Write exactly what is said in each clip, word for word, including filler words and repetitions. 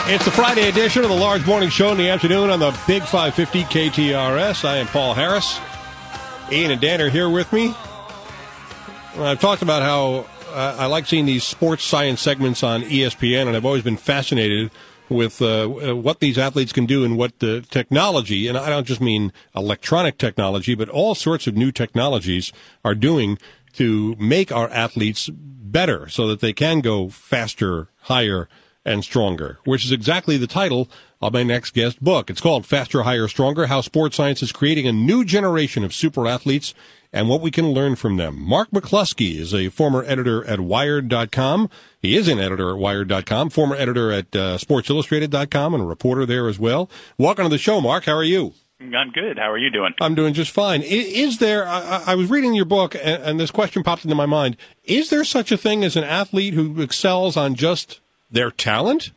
It's the Friday edition of the Large Morning Show in the afternoon on the Big five fifty K T R S. I am Paul Harris. Ian and Dan are here with me. Well, I've talked about how uh, I like seeing these sports science segments on E S P N, and I've always been fascinated with uh, what these athletes can do and what the technology, and I don't just mean electronic technology, but all sorts of new technologies are doing to make our athletes better so that they can go faster, higher, and Stronger, which is exactly the title of my next guest book. It's called Faster, Higher, Stronger, How Sports Science is Creating a New Generation of Super Athletes and What We Can Learn from Them. Mark McCluskey is a former editor at Wired dot com. He is an editor at Wired dot com, former editor at uh, Sports Illustrated dot com, and a reporter there as well. Welcome to the show, Mark. How are you? I'm good. How are you doing? I'm doing just fine. Is there, I, I was reading your book, and, and this question popped into my mind, is there such a thing as an athlete who excels on just their talent?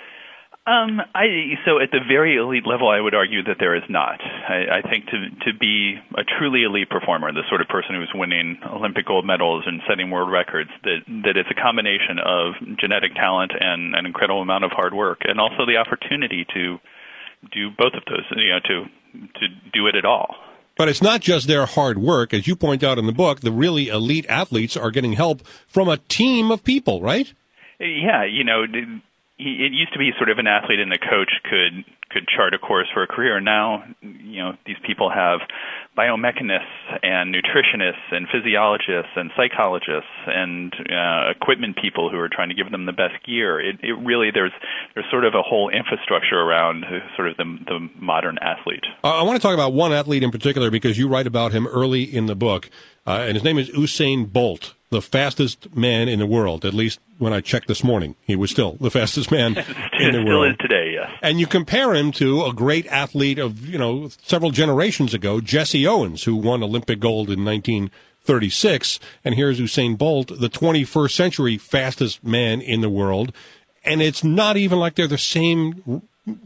Um, I so at the very elite level, I would argue that there is not. I, I think to to be a truly elite performer, the sort of person who's winning Olympic gold medals and setting world records, that that it's a combination of genetic talent and an incredible amount of hard work, and also the opportunity to do both of those. You know, to to do it at all. But it's not just their hard work. As you point out in the book, the really elite athletes are getting help from a team of people, right? Yeah, you know, it used to be sort of an athlete and a coach could could chart a course for a career. Now, you know, these people have biomechanists and nutritionists and physiologists and psychologists and uh, equipment people who are trying to give them the best gear. It, it really, there's there's sort of a whole infrastructure around sort of the, the modern athlete. Uh, I want to talk about one athlete in particular because you write about him early in the book, uh, and his name is Usain Bolt, the fastest man in the world. At least when I checked this morning, he was still the fastest man in the still world. Still is today, yes. And you compare him to a great athlete of, you know, several generations ago, Jesse Owens, who won Olympic gold in nineteen thirty-six. And here's Usain Bolt, the twenty-first century fastest man in the world. And it's not even like they're the same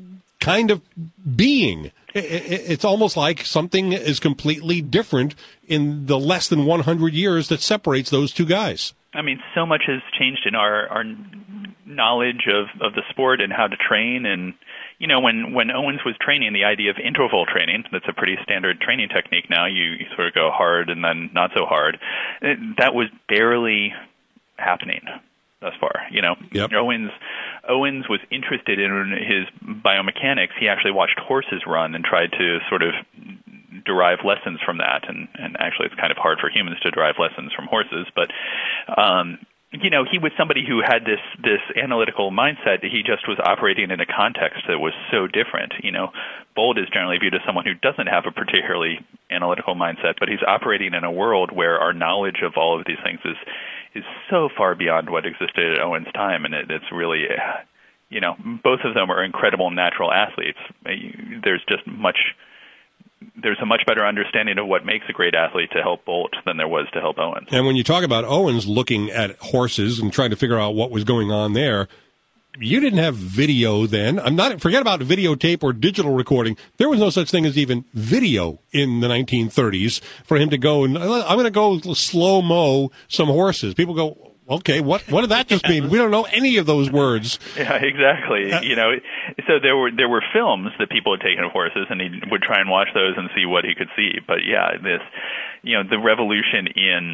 kind of being. It's almost like something is completely different in the less than one hundred years that separates those two guys. I mean, so much has changed in our, our knowledge of, of the sport and how to train. And, you know, when, when Owens was training, the idea of interval training, that's a pretty standard training technique now. You, you sort of go hard and then not so hard. That was barely happening thus far. You know, yep. Owens Owens was interested in his biomechanics. He actually watched horses run and tried to sort of derive lessons from that. And, and actually, it's kind of hard for humans to derive lessons from horses. But, um, you know, he was somebody who had this, this analytical mindset. He just was operating in a context that was so different. You know, Bolt is generally viewed as someone who doesn't have a particularly analytical mindset, but he's operating in a world where our knowledge of all of these things is is so far beyond what existed at Owens' time, and it, it's really, you know, both of them are incredible natural athletes. There's just much, there's a much better understanding of what makes a great athlete to help Bolt than there was to help Owens. And when you talk about Owens looking at horses and trying to figure out what was going on there, you didn't have video then. I'm not, forget about videotape or digital recording. There was no such thing as even video in the nineteen thirties for him to go and, I'm going to go slow-mo some horses. People go, okay, what what did that just mean? We don't know any of those words. Yeah, exactly. Uh, you know, so there were there were films that people had taken of horses, and he would try and watch those and see what he could see. But yeah, this, you know, the revolution in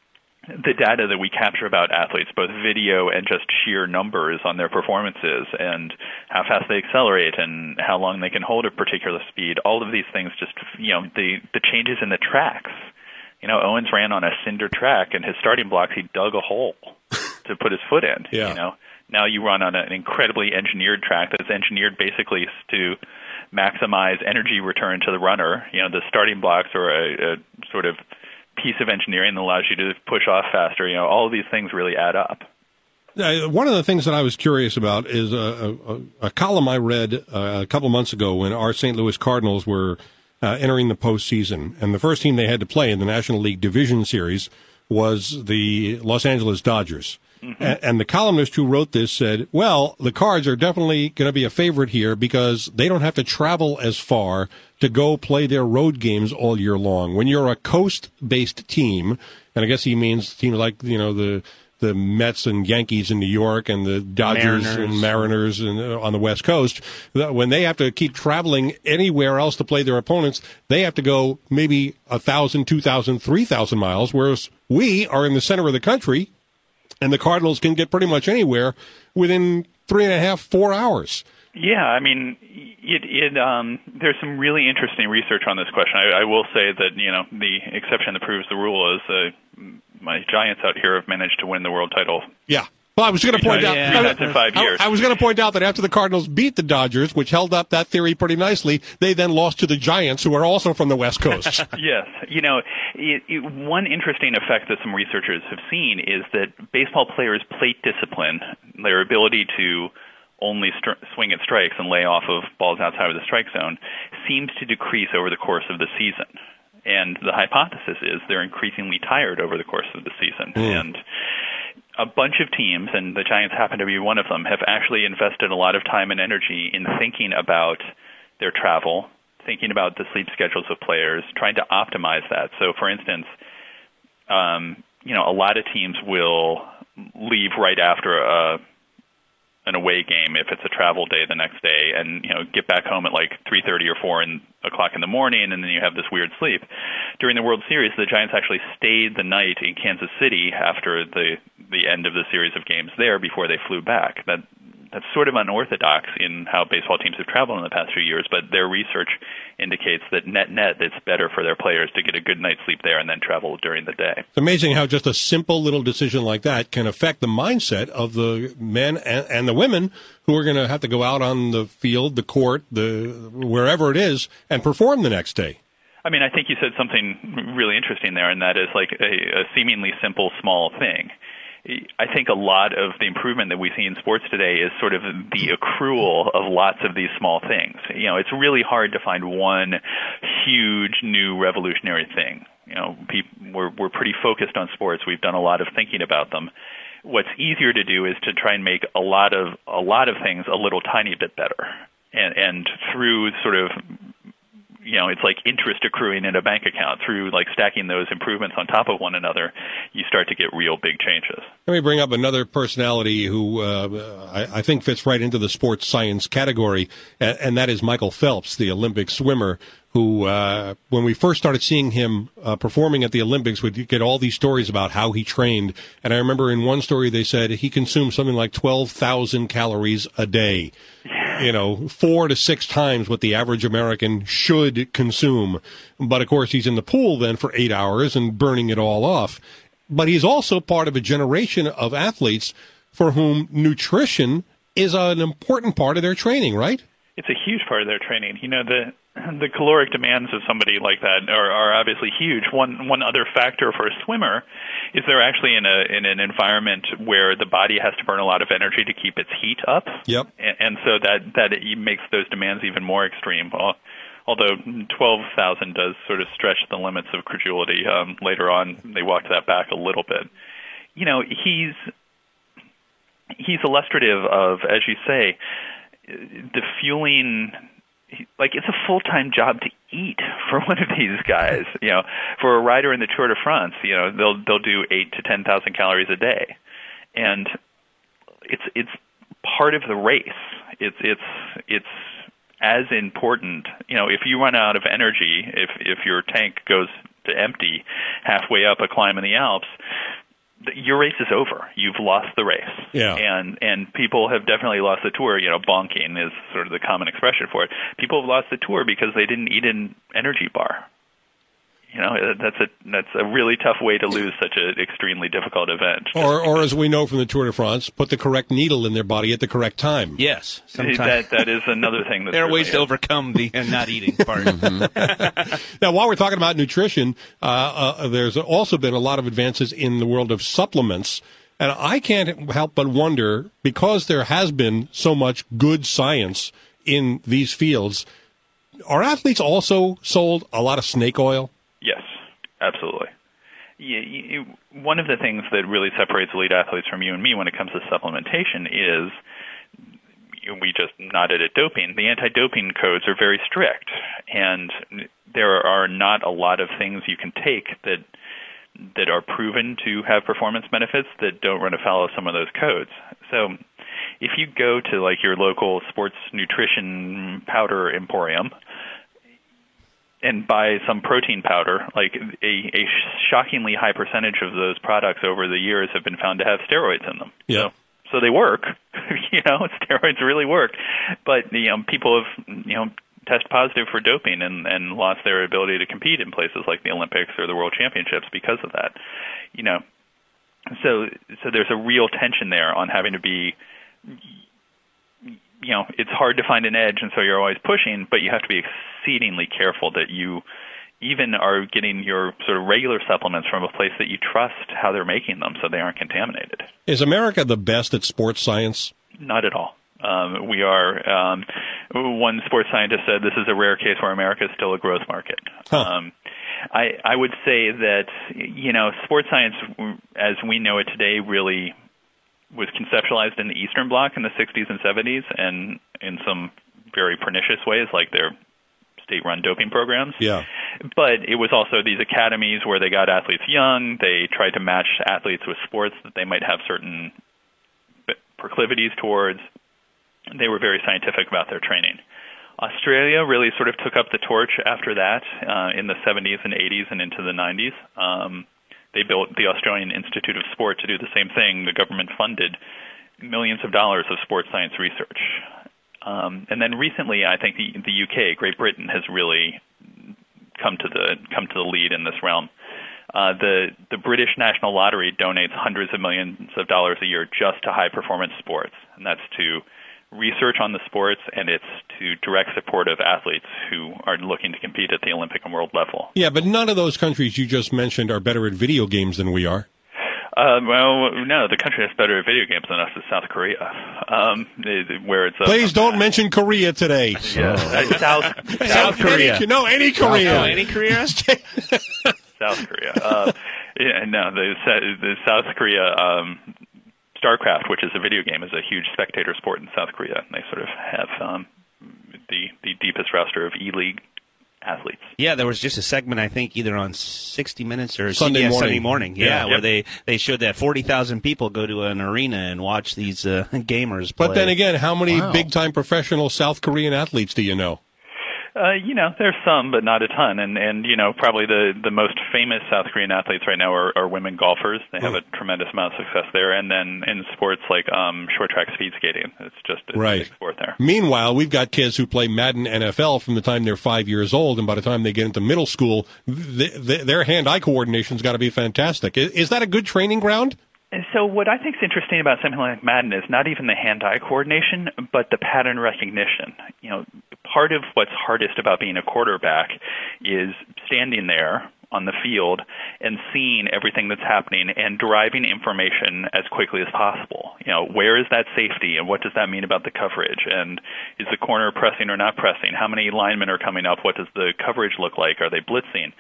the data that we capture about athletes, both video and just sheer numbers on their performances and how fast they accelerate and how long they can hold a particular speed, all of these things just, you know, the, the changes in the tracks. You know, Owens ran on a cinder track, and his starting blocks, he dug a hole to put his foot in. Yeah. You know, now you run on an incredibly engineered track that's engineered basically to maximize energy return to the runner. You know, the starting blocks are a, a sort of piece of engineering that allows you to push off faster. You know, all of these things really add up. Uh, one of the things that I was curious about is a, a, a column I read uh, a couple months ago when our Saint Louis Cardinals were uh, entering the postseason, and the first team they had to play in the National League Division Series was the Los Angeles Dodgers. Mm-hmm. A- and the columnist who wrote this said, well, the Cards are definitely going to be a favorite here because they don't have to travel as far to go play their road games all year long. When you're a coast-based team, and I guess he means teams like, you know, the the Mets and Yankees in New York and the Dodgers Mariners. and Mariners and, uh, on the West Coast, that when they have to keep traveling anywhere else to play their opponents, they have to go maybe one thousand, two thousand, three thousand miles, whereas we are in the center of the country, and the Cardinals can get pretty much anywhere within three and a half, four hours. Yeah, I mean, it, it, um, there's some really interesting research on this question. I, I will say that, you know, the exception that proves the rule is uh, my Giants out here have managed to win the world title. Yeah. Well, I was going to point out. Yeah. Three times in five years. I, I was going to point out that after the Cardinals beat the Dodgers, which held up that theory pretty nicely, they then lost to the Giants, who are also from the West Coast. Yes, you know, it, it, one interesting effect that some researchers have seen is that baseball players' plate discipline, their ability to only st- swing at strikes and lay off of balls outside of the strike zone, seems to decrease over the course of the season. And the hypothesis is they're increasingly tired over the course of the season. Mm. And a bunch of teams, and the Giants happen to be one of them, have actually invested a lot of time and energy in thinking about their travel, thinking about the sleep schedules of players, trying to optimize that. So, for instance, um, you know, a lot of teams will leave right after a an away game if it's a travel day the next day, and you know get back home at like three thirty or four in, o'clock in the morning, and then you have this weird sleep. During the World Series, the Giants actually stayed the night in Kansas City after the the end of the series of games there before they flew back. That that's sort of unorthodox in how baseball teams have traveled in the past few years, but their research indicates that net-net, it's better for their players to get a good night's sleep there and then travel during the day. It's amazing how just a simple little decision like that can affect the mindset of the men and, and the women who are going to have to go out on the field, the court, the wherever it is, and perform the next day. I mean, I think you said something really interesting there, and that is like a, a seemingly simple, small thing. I think a lot of the improvement that we see in sports today is sort of the accrual of lots of these small things. You know, it's really hard to find one huge new revolutionary thing. You know, people, we're we're pretty focused on sports. We've done a lot of thinking about them. What's easier to do is to try and make a lot of a lot of things a little tiny bit better, and and through sort of, you know, it's like interest accruing in a bank account. Through like stacking those improvements on top of one another, you start to get real big changes. Let me bring up another personality who uh, I, I think fits right into the sports science category, and, and that is Michael Phelps, the Olympic swimmer, who, uh, when we first started seeing him uh, performing at the Olympics, we'd get all these stories about how he trained. And I remember in one story they said he consumed something like twelve thousand calories a day. You know, four to six times what the average American should consume. But, of course, he's in the pool then for eight hours and burning it all off. But he's also part of a generation of athletes for whom nutrition is an important part of their training, right? It's a huge part of their training. You know, the the caloric demands of somebody like that are, are obviously huge. One one other factor for a swimmer is they're actually in a in an environment where the body has to burn a lot of energy to keep its heat up. Yep. And, and so that that it makes those demands even more extreme. Although twelve thousand does sort of stretch the limits of credulity. Um, later on, they walked that back a little bit. You know, he's he's illustrative of, as you say, the fueling. Like, it's a full-time job to eat for one of these guys. You know, for a rider in the Tour de France, you know, they'll they'll do eight to ten thousand calories a day, and it's it's part of the race. It's it's it's as important. You know, if you run out of energy, if if your tank goes to empty halfway up a climb in the Alps, your race is over. You've lost the race. Yeah. And and people have definitely lost the Tour. You know, bonking is sort of the common expression for it. People have lost the Tour because they didn't eat an energy bar. You know, that's a that's a really tough way to lose such an extremely difficult event. Or, or as we know from the Tour de France, put the correct needle in their body at the correct time. Yes, sometimes. That that is another thing. That's there are really ways to overcome the uh, not eating part. Mm-hmm. Now, while we're talking about nutrition, uh, uh, there's also been a lot of advances in the world of supplements. And I can't help but wonder, because there has been so much good science in these fields, are athletes also sold a lot of snake oil? Yes, absolutely. You, you, one of the things that really separates elite athletes from you and me when it comes to supplementation is, we just nodded at doping. The anti-doping codes are very strict, and there are not a lot of things you can take that that are proven to have performance benefits that don't run afoul of some of those codes. So if you go to like your local sports nutrition powder emporium and buy some protein powder, like a, a shockingly high percentage of those products over the years have been found to have steroids in them. Yeah. So, so they work, you know, steroids really work, but you know, people have, you know, test positive for doping and, and lost their ability to compete in places like the Olympics or the World Championships because of that. You know, so so there's a real tension there on having to be, you know, it's hard to find an edge, and so you're always pushing, but you have to be exceedingly careful that you even are getting your sort of regular supplements from a place that you trust how they're making them so they aren't contaminated. Is America the best at sports science? Not at all. Um, we are, um, one sports scientist said this is a rare case where America is still a growth market. Huh. Um, I, I would say that, you know, sports science as we know it today really was conceptualized in the Eastern Bloc in the sixties and seventies and in some very pernicious ways like their state-run doping programs. Yeah. But it was also these academies where they got athletes young. They tried to match athletes with sports that they might have certain proclivities towards. They were very scientific about their training. Australia really sort of took up the torch after that uh, in the seventies and eighties and into the nineties. Um, they built the Australian Institute of Sport to do the same thing. The government funded millions of dollars of sports science research. Um, and then recently, I think the, the U K, Great Britain, has really come to the come to the lead in this realm. Uh, the the British National Lottery donates hundreds of millions of dollars a year just to high performance sports, and that's to research on the sports, and it's to direct support of athletes who are looking to compete at the Olympic and world level. Yeah, but none of those countries you just mentioned are better at video games than we are. Uh, well, no, the country that's better at video games than us is South Korea, um, where it's. A, Please don't uh, mention Korea today. Yeah, uh, South South, South Korea. Any, no, any Korea. No, any Korea. South Korea. Uh, yeah, no, the, the South Korea. Um, StarCraft, which is a video game, is a huge spectator sport in South Korea. And they sort of have um, the the deepest roster of E-League athletes. Yeah, there was just a segment, I think, either on sixty minutes or Sunday yeah, morning. Sunday morning. Yeah, Yeah. where Yep. they, they showed that forty thousand people go to an arena and watch these uh, gamers play. But then again, how many Wow. big-time professional South Korean athletes do you know? Uh, you know, there's some, but not a ton. And, and you know, probably the, the most famous South Korean athletes right now are, are women golfers. They have a tremendous amount of success there. And then in sports like um, short track speed skating, it's just it's Right. a big sport there. Meanwhile, we've got kids who play Madden N F L from the time they're five years old, and by the time they get into middle school, th- th- their hand-eye coordination's got to be fantastic. Is, is that a good training ground? And so what I think is interesting about something like Madden is not even the hand-eye coordination, but the pattern recognition. You know, part of what's hardest about being a quarterback is standing there on the field and seeing everything that's happening and deriving information as quickly as possible. You know, where is that safety and what does that mean about the coverage? And is the corner pressing or not pressing? How many linemen are coming up? What does the coverage look like? Are they blitzing?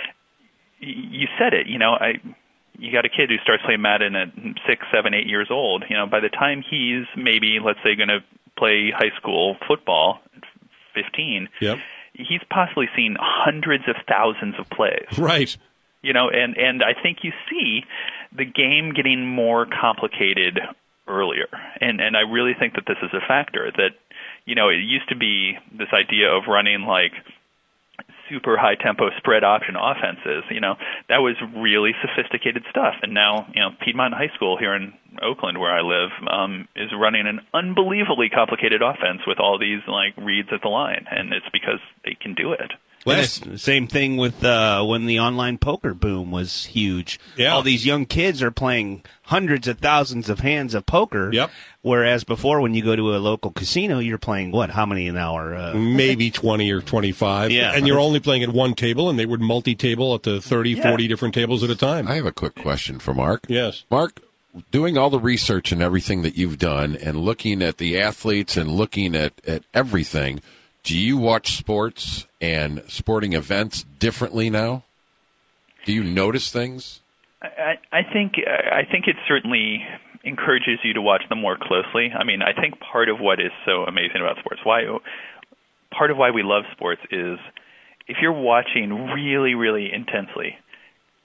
You said it, you know, I... You got a kid who starts playing Madden at six, seven, eight years old. You know, by the time he's maybe, let's say, going to play high school football at fifteen, Yep. he's possibly seen hundreds of thousands of plays. Right. You know, and, and I think you see the game getting more complicated earlier. And, and I really think that this is a factor that, you know, it used to be this idea of running like super high tempo spread option offenses. You know, that was really sophisticated stuff. And now, you know, Piedmont High School here in Oakland, where I live, um, is running an unbelievably complicated offense with all these like reads at the line, and it's because they can do it. Well, it's the same thing with uh, when the online poker boom was huge. Yeah. All these young kids are playing hundreds of thousands of hands of poker. Yep. Whereas before, when you go to a local casino, you're playing, what, how many an hour? Uh, Maybe twenty or twenty-five. Yeah. And you're only playing at one table, and they would multi-table up to thirty, Yeah. forty different tables at a time. I have a quick question for Mark. Yes. Mark, doing all the research and everything that you've done and looking at the athletes and looking at, at everything, do you watch sports and sporting events differently now? Do you notice things? I, I think I think it certainly encourages you to watch them more closely. I mean, I think part of what is so amazing about sports, why part of why we love sports is if you're watching really, really intensely,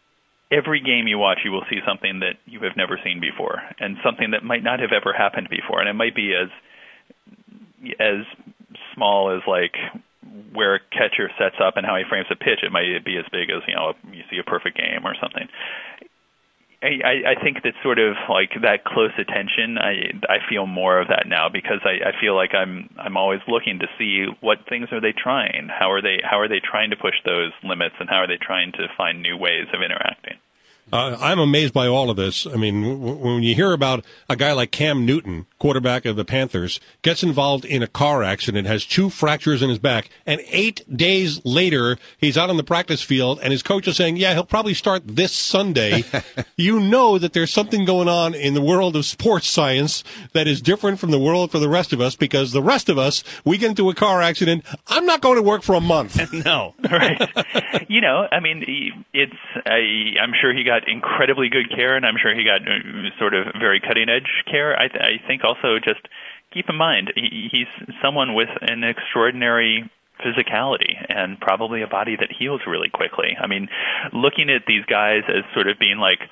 every game you watch, you will see something that you have never seen before, and something that might not have ever happened before. And it might be as as small as like where a catcher sets up and how he frames a pitch. It might be as big as, you know, you see a perfect game or something. I, I think that sort of like that close attention, I I feel more of that now, because I, I feel like I'm I'm always looking to see what things are they trying, how are they how are they trying to push those limits, and how are they trying to find new ways of interacting. Uh, I'm amazed by all of this. I mean, w- when you hear about a guy like Cam Newton, quarterback of the Panthers, gets involved in a car accident, has two fractures in his back, and eight days later, he's out on the practice field, and his coach is saying, yeah, he'll probably start this Sunday. You know that there's something going on in the world of sports science that is different from the world for the rest of us, because the rest of us, we get into a car accident, I'm not going to work for a month. No. Right. You know, I mean, it's, I, I'm sure he got incredibly good care, and I'm sure he got uh, sort of very cutting-edge care. I, th- I think also just keep in mind, he, he's someone with an extraordinary physicality and probably a body that heals really quickly. I mean, looking at these guys as sort of being like,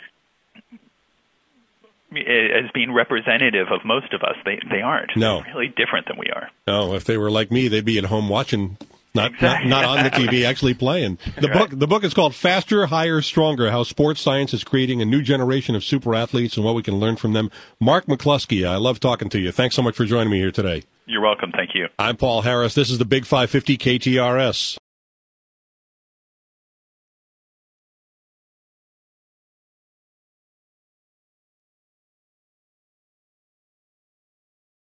as being representative of most of us, they, they aren't. No. They're really different than we are. No, if they were like me, they'd be at home watching. Not, Exactly. not not on the T V, actually playing. The Right. book the book is called Faster, Higher, Stronger: How Sports Science is Creating a New Generation of Super Athletes and What We Can Learn from Them. Mark McCluskey, I love talking to you. Thanks so much for joining me here today. You're welcome. Thank you. I'm Paul Harris. This is the Big five fifty K T R S.